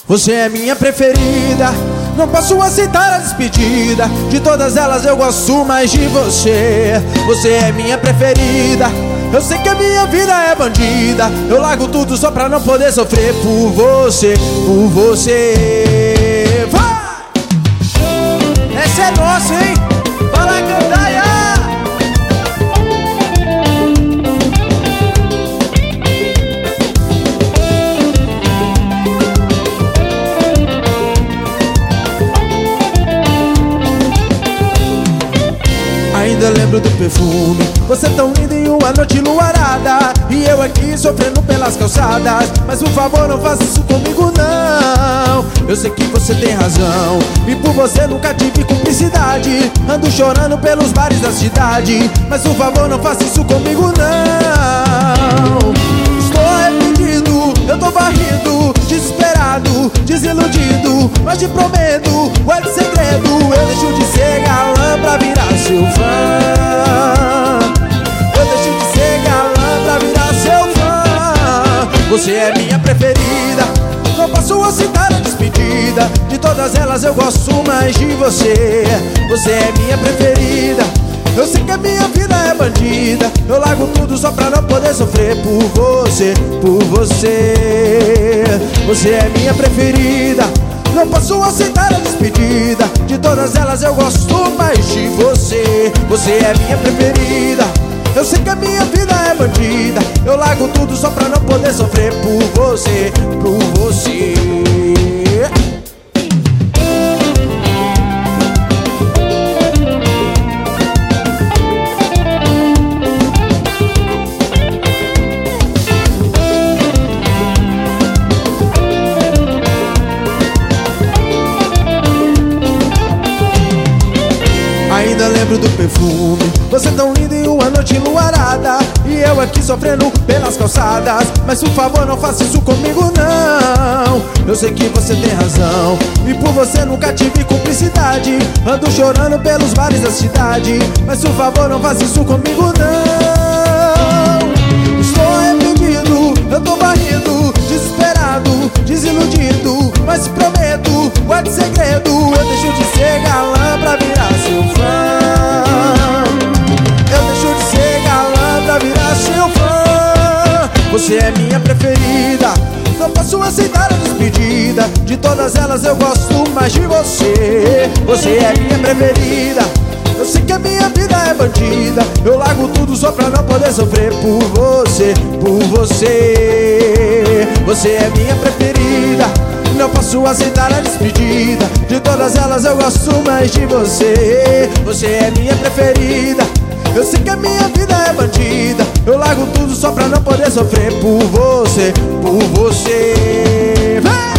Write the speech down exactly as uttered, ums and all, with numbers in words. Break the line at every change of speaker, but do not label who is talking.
Você é minha preferida, não posso aceitar a despedida. De todas elas eu gosto mais de você. Você é minha preferida, eu sei que a minha vida é bandida. Eu largo tudo só pra não poder sofrer por você, por você. Vai! Essa é nossa, hein? Fala, Gandaia! Ainda lembro do perfume, você tão linda em uma noite luarada, e eu aqui sofrendo pelas calçadas. Mas por favor não faça isso comigo não. Eu sei que você tem razão, e por você nunca tive cumplicidade. Ando chorando pelos bares da cidade, mas por favor não faça isso comigo não. Estou arrependido, eu tô varrido, desesperado, desiludido. Mas te prometo, guarde segredo, eu deixo de ser galã pra virar seu fã. Eu deixo de ser galã pra virar seu fã. Você é minha preferida, não posso aceitar a despedida. De todas elas eu gosto mais de você. Você é minha preferida, eu sei que a minha vida é bandida. Eu largo tudo só pra não poder sofrer por você, por você. Você é minha preferida, não posso aceitar a despedida. De todas elas eu gosto mais de você. Você é minha preferida, eu sei que a minha vida é bandida. Eu largo tudo só pra não poder sofrer por você, por você. Ainda lembro do perfume, você tão linda em uma noite luarada, e eu aqui sofrendo pelas calçadas. Mas por favor não faça isso comigo não. Eu sei que você tem razão, e por você nunca tive cumplicidade. Ando chorando pelos bares da cidade, mas por favor não faça isso comigo não. Estou arrependido, eu tô varrido, desesperado, desiludido. Mas te prometo, guarde segredo, eu deixo de ser galã pra virar seu fã. Eu deixo de ser galã pra virar seu fã. Você é minha preferida, não posso aceitar a despedida. De todas elas eu gosto mais de você. Você é minha preferida, eu sei que a minha vida é bandida. Eu largo tudo só pra não poder sofrer por você, por você. Você é minha preferida, não posso aceitar a despedida. De todas elas eu gosto mais de você. Você é minha preferida, eu sei que a minha vida é bandida. Eu largo tudo só pra não poder sofrer por você, por você. Vem!